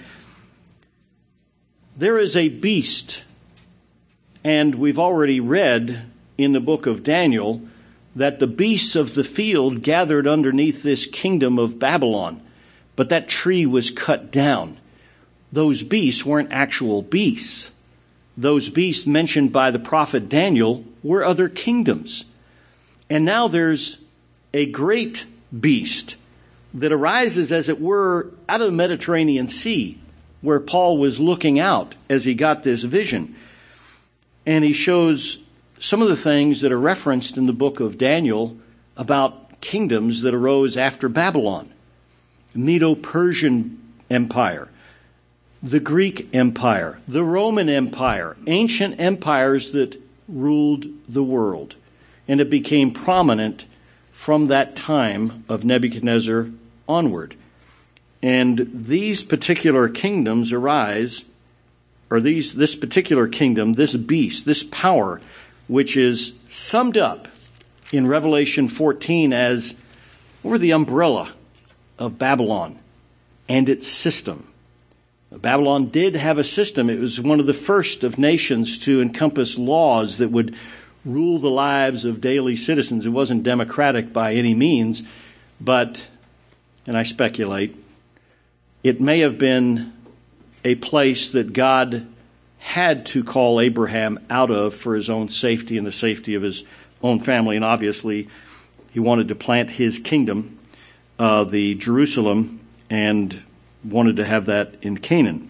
there is a beast, and we've already read in the book of Daniel that the beasts of the field gathered underneath this kingdom of Babylon, but that tree was cut down. Those beasts weren't actual beasts. Those beasts mentioned by the prophet Daniel were other kingdoms. And now there's a great beast that arises, as it were, out of the Mediterranean Sea, where Paul was looking out as he got this vision. And he shows some of the things that are referenced in the book of Daniel about kingdoms that arose after Babylon. Medo-Persian Empire, the Greek Empire, the Roman Empire, ancient empires that ruled the world. And it became prominent from that time of Nebuchadnezzar onward. And these particular kingdoms arise, or these this particular kingdom, this beast, this power, which is summed up in Revelation fourteen as over the umbrella of Babylon and its system. Babylon did have a system. It was one of the first of nations to encompass laws that would rule the lives of daily citizens. It wasn't democratic by any means, but, and I speculate, it may have been a place that God had to call Abraham out of for his own safety and the safety of his own family. And obviously, he wanted to plant his kingdom, uh, the Jerusalem, and wanted to have that in Canaan.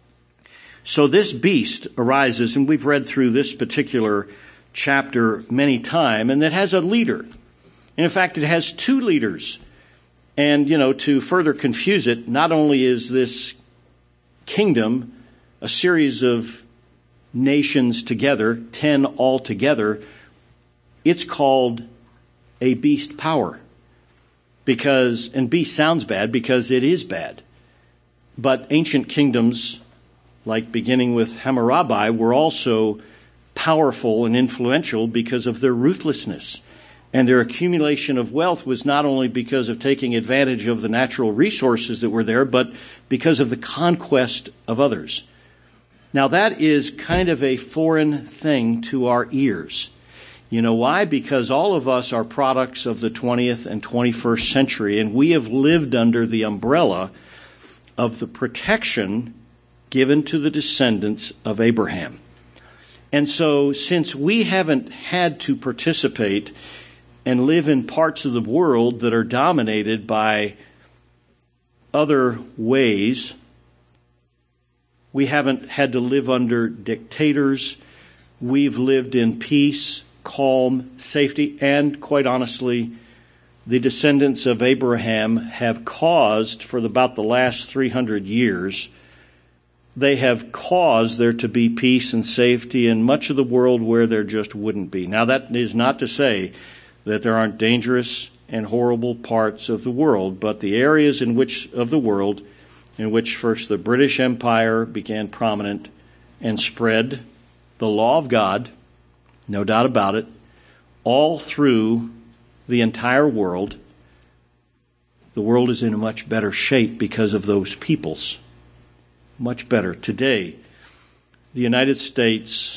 So this beast arises, and we've read through this particular chapter many times, and it has a leader. And in fact, it has two leaders. And, you know, to further confuse it, not only is this kingdom a series of nations together, ten altogether, it's called a beast power. Because, and beast sounds bad because it is bad. But ancient kingdoms, like beginning with Hammurabi, were also powerful and influential because of their ruthlessness. And their accumulation of wealth was not only because of taking advantage of the natural resources that were there, but because of the conquest of others. Now that is kind of a foreign thing to our ears. You know why? Because all of us are products of the twentieth and twenty-first century, and we have lived under the umbrella of the protection given to the descendants of Abraham. And so, since we haven't had to participate and live in parts of the world that are dominated by other ways, we haven't had to live under dictators. We've lived in peace, calm, safety, and quite honestly, the descendants of Abraham have caused, for about the last three hundred years, they have caused there to be peace and safety in much of the world where there just wouldn't be. Now, that is not to say that there aren't dangerous and horrible parts of the world, but the areas in which of the world in which first the British Empire began prominent and spread the law of God, no doubt about it, all through the entire world, the world is in a much better shape because of those peoples. Much better. Today, the United States,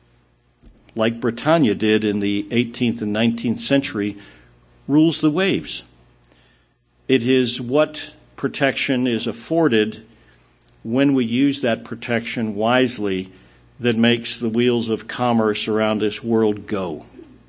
like Britannia did in the eighteenth and nineteenth century, rules the waves. It is what protection is afforded when we use that protection wisely that makes the wheels of commerce around this world go.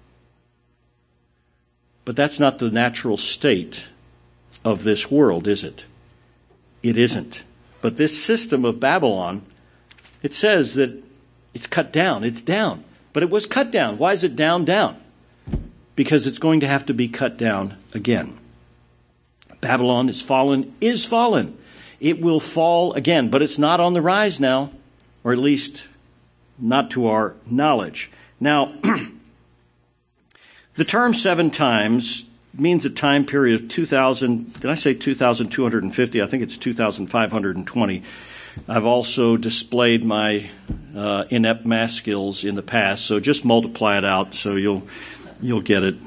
But that's not the natural state of this world, is it? It isn't. But this system of Babylon, it says that it's cut down. It's down. But it was cut down. Why is it down, down? Because it's going to have to be cut down again. Babylon is fallen, is fallen. It will fall again, but it's not on the rise now, or at least not to our knowledge. Now, the term seven times means a time period of two thousand, did I say two thousand two hundred fifty? I think it's two thousand five hundred twenty. I've also displayed my uh, inept math skills in the past, so just multiply it out so you'll you'll get it.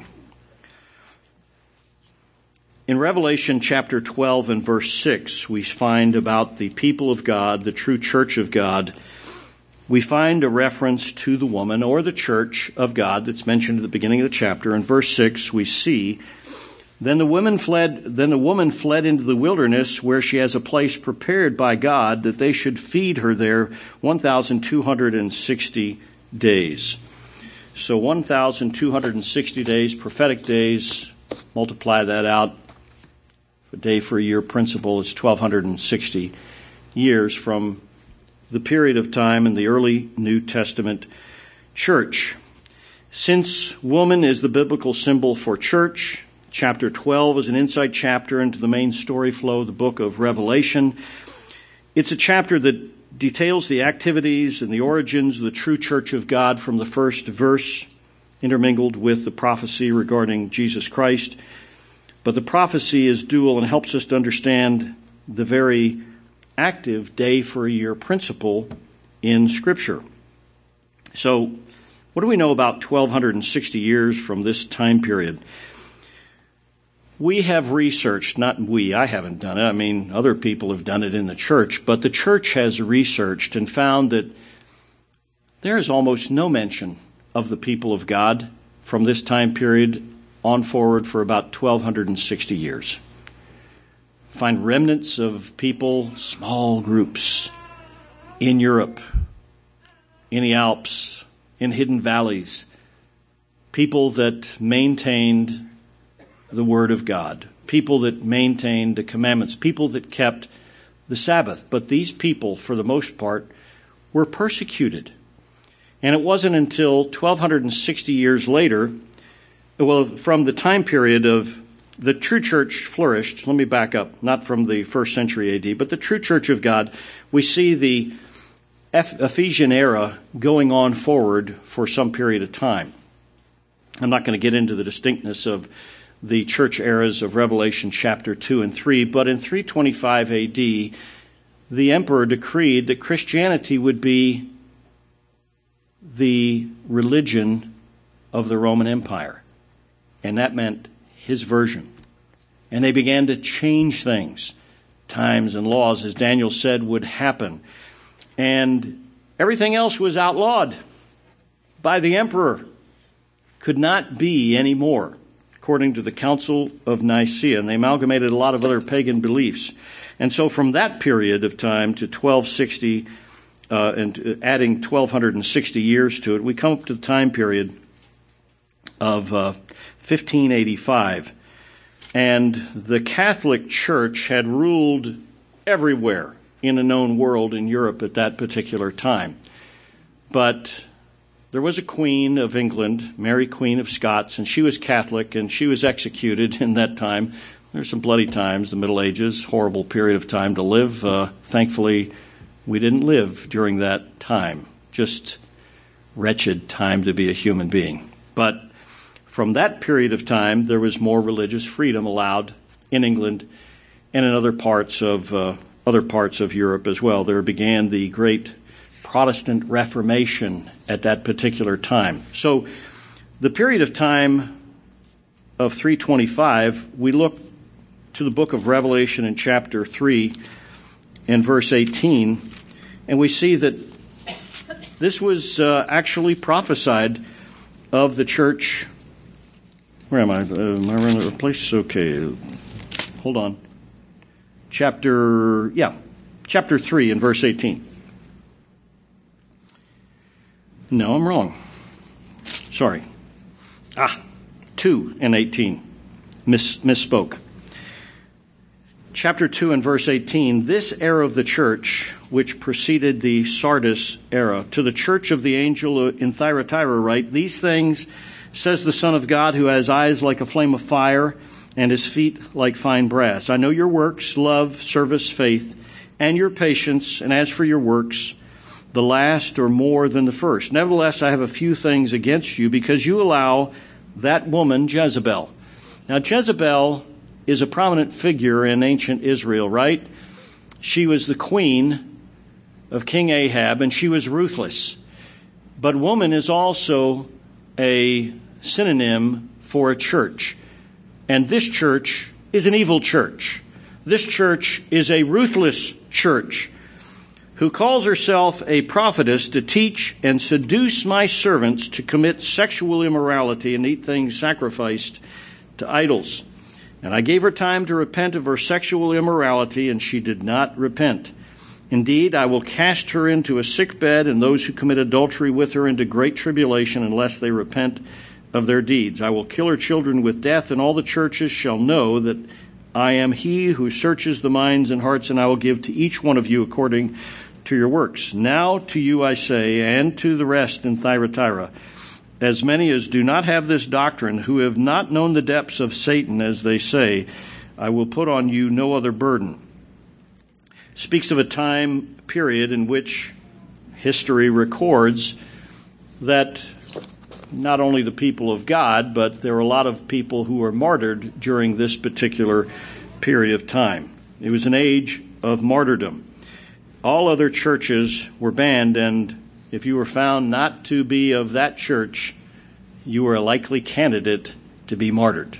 In Revelation chapter twelve and verse six, we find about the people of God, the true church of God. We find a reference to the woman or the church of God that's mentioned at the beginning of the chapter. In verse six, we see, Then the woman fled, then the woman fled into the wilderness where she has a place prepared by God that they should feed her there one thousand two hundred sixty days. So one thousand two hundred sixty days, prophetic days, multiply that out. A day for a year principle is twelve sixty years from the period of time in the early New Testament church. Since woman is the biblical symbol for church, chapter twelve is an insight chapter into the main story flow of the book of Revelation. It's a chapter that details the activities and the origins of the true church of God from the first verse, intermingled with the prophecy regarding Jesus Christ. But the prophecy is dual and helps us to understand the very active day for a year principle in Scripture. So, what do we know about twelve sixty years from this time period? We have researched, not we, I haven't done it, I mean other people have done it in the church, but the church has researched and found that there is almost no mention of the people of God from this time period on forward for about twelve sixty years. Find remnants of people, small groups, in Europe, in the Alps, in hidden valleys, people that maintained the Word of God, people that maintained the commandments, people that kept the Sabbath. But these people, for the most part, were persecuted. And it wasn't until twelve sixty years later, well, from the time period of the true church flourished, let me back up, not from the first century A D, but the true church of God, we see the Ephesian era going on forward for some period of time. I'm not going to get into the distinctness of the church eras of Revelation chapter two and three, but in three twenty-five A D, the emperor decreed that Christianity would be the religion of the Roman Empire. And that meant his version. And they began to change things. Times and laws, as Daniel said, would happen. And everything else was outlawed by the emperor. Could not be anymore, according to the Council of Nicaea. And they amalgamated a lot of other pagan beliefs. And so from that period of time to twelve sixty, uh, and adding twelve sixty years to it, we come up to the time period of uh, fifteen eighty-five. And the Catholic Church had ruled everywhere in a known world in Europe at that particular time. But there was a Queen of England, Mary Queen of Scots, and she was Catholic, and she was executed in that time. There's some bloody times, the Middle Ages, horrible period of time to live. Uh, thankfully, we didn't live during that time. Just wretched time to be a human being. But from that period of time, there was more religious freedom allowed in England and in other parts of uh, other parts of Europe as well. There began the great Protestant Reformation at that particular time. So the period of time of three twenty-five, we look to the book of Revelation in chapter three and verse eighteen, and we see that this was uh, actually prophesied of the church. Where am I? Uh, am I running out of place? Okay. Hold on. chapter, yeah, chapter three and verse eighteen. No, I'm wrong. Sorry. Ah, two and eighteen. Miss, misspoke. Chapter two and verse eighteen, this era of the church, which preceded the Sardis era, to the church of the angel in Thyatira write, these things says the Son of God, who has eyes like a flame of fire and his feet like fine brass. I know your works, love, service, faith, and your patience, and as for your works, the last are more than the first. Nevertheless, I have a few things against you, because you allow that woman Jezebel. Now, Jezebel is a prominent figure in ancient Israel, right? She was the queen of King Ahab, and she was ruthless. But woman is also a synonym for a church. And this church is an evil church. This church is a ruthless church who calls herself a prophetess to teach and seduce my servants to commit sexual immorality and eat things sacrificed to idols. And I gave her time to repent of her sexual immorality, and she did not repent. Indeed, I will cast her into a sick bed, and those who commit adultery with her into great tribulation, unless they repent of their deeds. I will kill her children with death, and all the churches shall know that I am he who searches the minds and hearts, and I will give to each one of you according to your works. Now to you I say, and to the rest in Thyatira, as many as do not have this doctrine, who have not known the depths of Satan, as they say, I will put on you no other burden. Speaks of a time period in which history records that not only the people of God, but there were a lot of people who were martyred during this particular period of time. It was an age of martyrdom. All other churches were banned, and if you were found not to be of that church, you were a likely candidate to be martyred.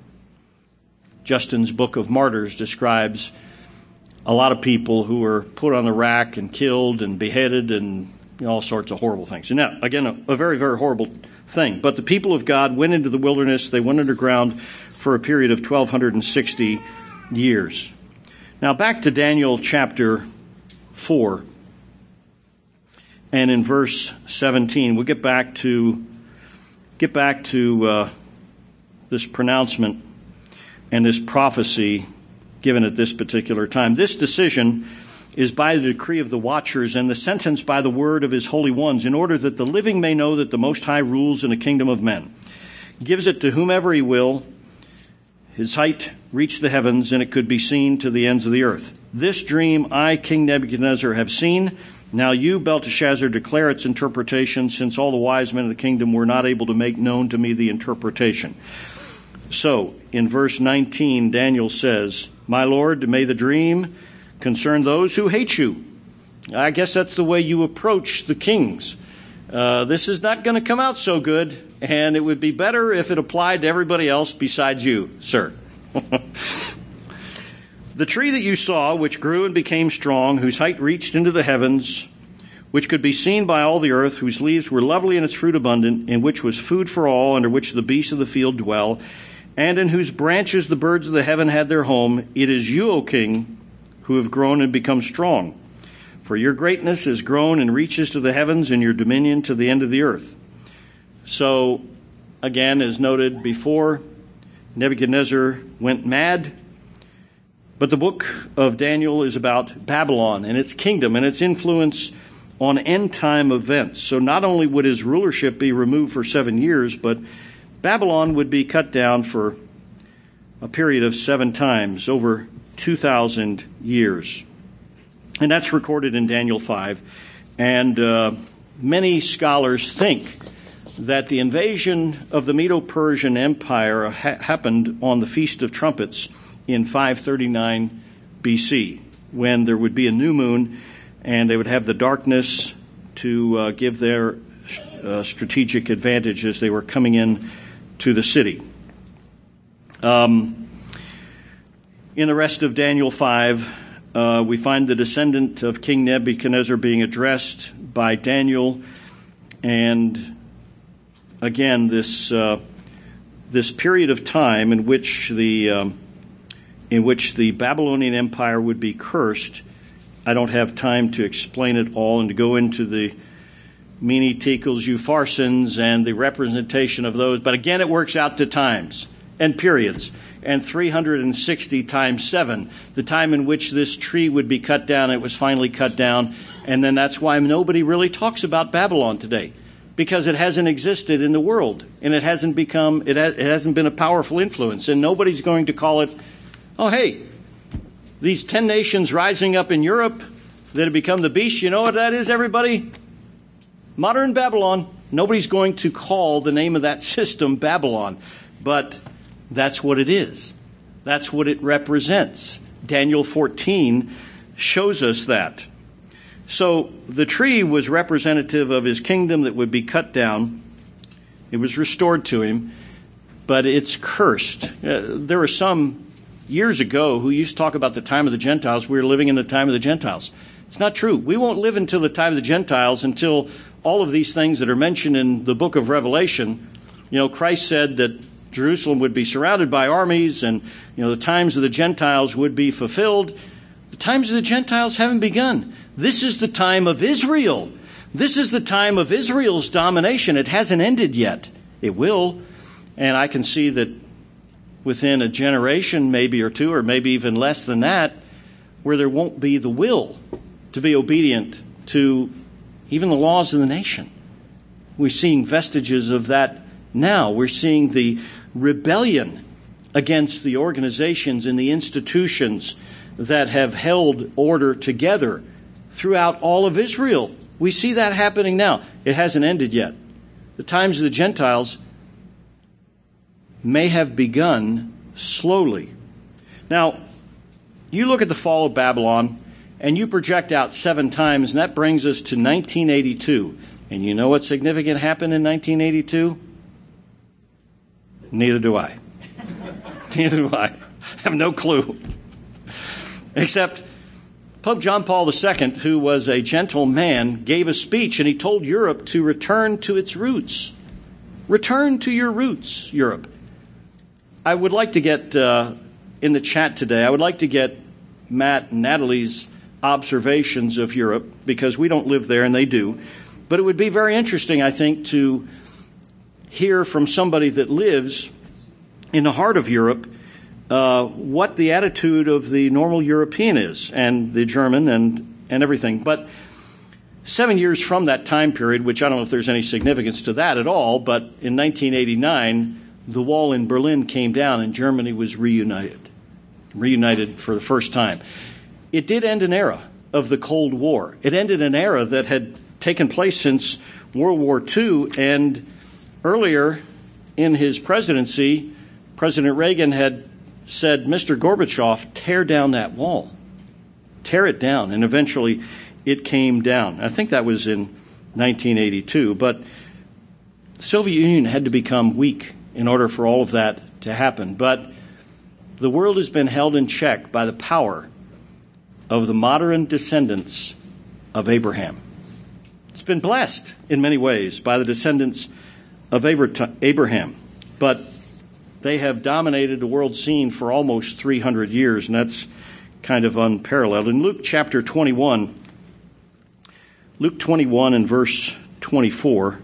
Justin's Book of Martyrs describes a lot of people who were put on the rack and killed and beheaded and you know, all sorts of horrible things. And now, again, a, a very, very horrible thing. But the people of God went into the wilderness. They went underground for a period of twelve sixty years. Now, back to Daniel chapter four. And in verse seventeen, we'll get back to get back to uh, this pronouncement and this prophecy given at this particular time. This decision is by the decree of the watchers, and the sentence by the word of his holy ones, in order that the living may know that the Most High rules in a kingdom of men. Gives it to whomever he will. His height reached the heavens, and it could be seen to the ends of the earth. This dream I, King Nebuchadnezzar, have seen. Now you, Belteshazzar, declare its interpretation, since all the wise men of the kingdom were not able to make known to me the interpretation. So, in verse nineteen, Daniel says, My Lord, may the dream concern those who hate you. I guess that's the way you approach the kings. Uh, this is not going to come out so good, and it would be better if it applied to everybody else besides you, sir. The tree that you saw, which grew and became strong, whose height reached into the heavens, which could be seen by all the earth, whose leaves were lovely and its fruit abundant, in which was food for all, under which the beasts of the field dwell, and in whose branches the birds of the heaven had their home, it is you, O king, who have grown and become strong. For your greatness is grown and reaches to the heavens, and your dominion to the end of the earth. So, again, as noted before, Nebuchadnezzar went mad. But the book of Daniel is about Babylon and its kingdom and its influence on end-time events. So not only would his rulership be removed for seven years, but Babylon would be cut down for a period of seven times, over two thousand years. And that's recorded in Daniel five. And uh, many scholars think that the invasion of the Medo-Persian Empire ha- happened on the Feast of Trumpets in five thirty-nine B C, when there would be a new moon and they would have the darkness to uh, give their uh, strategic advantage as they were coming in to the city. Um, in the rest of Daniel five, uh, we find the descendant of King Nebuchadnezzar being addressed by Daniel, and again, this uh, this period of time in which the um, in which the Babylonian Empire would be cursed. I don't have time to explain it all and to go into the Mene, Tekels, Upharsins and the representation of those. But again, it works out to times and periods. And three hundred sixty times seven, the time in which this tree would be cut down, it was finally cut down. And then that's why nobody really talks about Babylon today, because it hasn't existed in the world, and it hasn't become, it, has, it hasn't been a powerful influence. And nobody's going to call it, oh, hey, these ten nations rising up in Europe that have become the beast, you know what that is, everybody? Modern Babylon. Nobody's going to call the name of that system Babylon, but that's what it is. That's what it represents. Daniel fourteen shows us that. So the tree was representative of his kingdom that would be cut down. It was restored to him, but it's cursed. Uh, there were some years ago who used to talk about the time of the Gentiles. We were living in the time of the Gentiles. It's not true. We won't live until the time of the Gentiles, until all of these things that are mentioned in the book of Revelation. You know, Christ said that Jerusalem would be surrounded by armies, and, you know, the times of the Gentiles would be fulfilled. The times of the Gentiles haven't begun. This is the time of Israel. This is the time of Israel's domination. It hasn't ended yet. It will. And I can see that within a generation, maybe or two, or maybe even less than that, where there won't be the will to be obedient to even the laws of the nation. We're seeing vestiges of that now. We're seeing the rebellion against the organizations and the institutions that have held order together throughout all of Israel. We see that happening now. It hasn't ended yet. The times of the Gentiles may have begun slowly. Now, you look at the fall of Babylon and you project out seven times, and that brings us to nineteen eighty-two. And you know what significant happened in nineteen eighty-two? Neither do I. Neither do I. I have no clue. Except Pope John Paul the Second, who was a gentle man, gave a speech, and he told Europe to return to its roots. Return to your roots, Europe. I would like to get, uh, in the chat today, I would like to get Matt and Natalie's observations of Europe, because we don't live there and they do. But it would be very interesting, I think, to hear from somebody that lives in the heart of Europe uh, what the attitude of the normal European is, and the German and, and everything. But seven years from that time period, which I don't know if there's any significance to that at all, but in nineteen eighty-nine, the wall in Berlin came down and Germany was reunited, reunited for the first time. It did end an era of the Cold War. It ended an era that had taken place since World War Two, and earlier in his presidency, President Reagan had said, Mister Gorbachev, tear down that wall. Tear it down. And eventually it came down. I think that was in nineteen eighty-two. But the Soviet Union had to become weak in order for all of that to happen. But the world has been held in check by the power of the modern descendants of Abraham. It's been blessed in many ways by the descendants of Abraham. But they have dominated the world scene for almost three hundred years, and that's kind of unparalleled. In Luke chapter twenty-one, Luke twenty-one and verse twenty-four,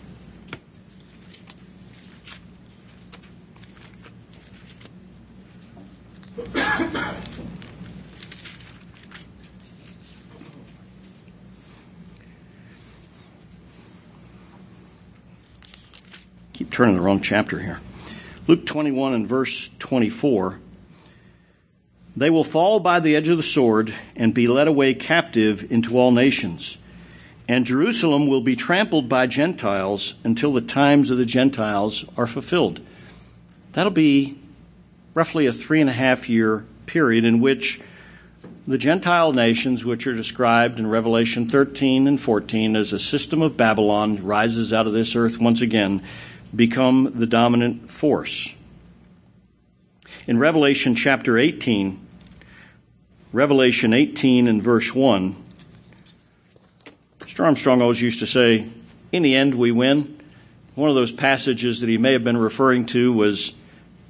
keep turning the wrong chapter here. Luke twenty-one and verse twenty-four. They will fall by the edge of the sword and be led away captive into all nations. And Jerusalem will be trampled by Gentiles until the times of the Gentiles are fulfilled. That'll be roughly a three and a half year period in which the Gentile nations, which are described in Revelation thirteen and fourteen as a system of Babylon, rises out of this earth once again, become the dominant force. In Revelation chapter eighteen, Revelation eighteen and verse one, Mister Armstrong always used to say, in the end we win. One of those passages that he may have been referring to was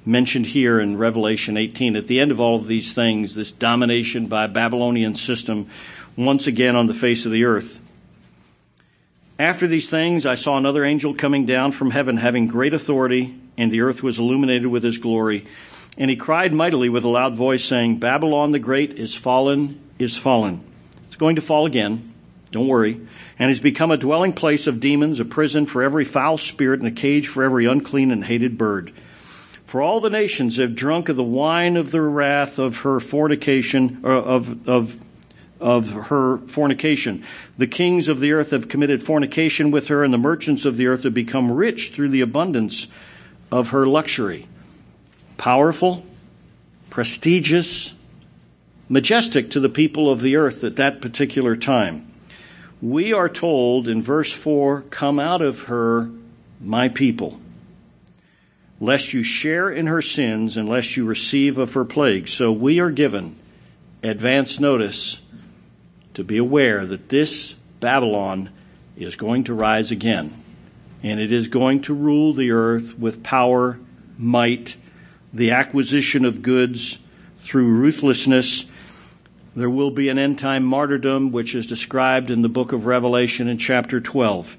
mentioned here in Revelation eighteen. At the end of all of these things, this domination by a Babylonian system once again on the face of the earth. After these things, I saw another angel coming down from heaven, having great authority, and the earth was illuminated with his glory. And he cried mightily with a loud voice, saying, Babylon the Great is fallen, is fallen. It's going to fall again. Don't worry. And has become a dwelling place of demons, a prison for every foul spirit, and a cage for every unclean and hated bird. For all the nations have drunk of the wine of the wrath of her fornication, or of of of her fornication. The kings of the earth have committed fornication with her, and the merchants of the earth have become rich through the abundance of her luxury. Powerful, prestigious, majestic to the people of the earth at that particular time. We are told in verse four, come out of her, my people, lest you share in her sins and lest you receive of her plagues. So we are given advance notice to be aware that this Babylon is going to rise again. And it is going to rule the earth with power, might, the acquisition of goods through ruthlessness. There will be an end-time martyrdom, which is described in the book of Revelation in chapter twelve.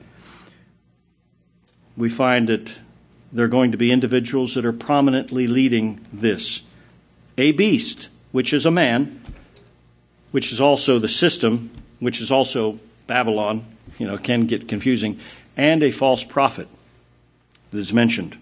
We find that there are going to be individuals that are prominently leading this. A beast, which is a man, which is also the system, which is also Babylon, you know, can get confusing, and a false prophet that is mentioned.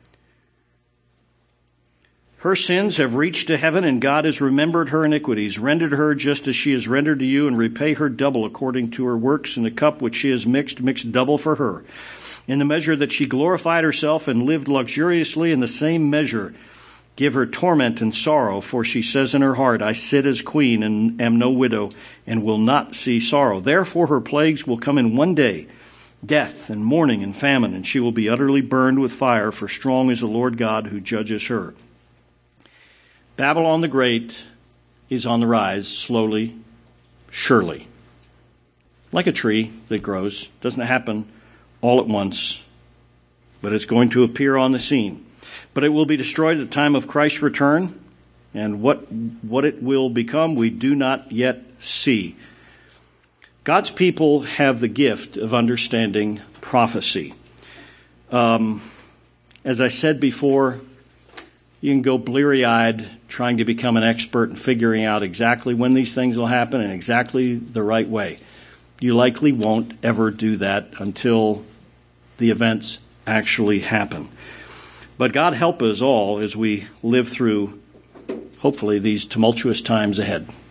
Her sins have reached to heaven, and God has remembered her iniquities, rendered her just as she is rendered to you, and repay her double according to her works, in the cup which she has mixed, mixed double for her. In the measure that she glorified herself and lived luxuriously, in the same measure give her torment and sorrow, for she says in her heart, I sit as queen and am no widow, and will not see sorrow. Therefore her plagues will come in one day, death and mourning and famine, and she will be utterly burned with fire, for strong is the Lord God who judges her. Babylon the Great is on the rise, slowly, surely. Like a tree that grows. Doesn't happen all at once, but it's going to appear on the scene. But it will be destroyed at the time of Christ's return, and what what it will become, we do not yet see. God's people have the gift of understanding prophecy. Um, as I said before, you can go bleary-eyed trying to become an expert and figuring out exactly when these things will happen in exactly the right way. You likely won't ever do that until the events actually happen. But God help us all as we live through, hopefully, these tumultuous times ahead.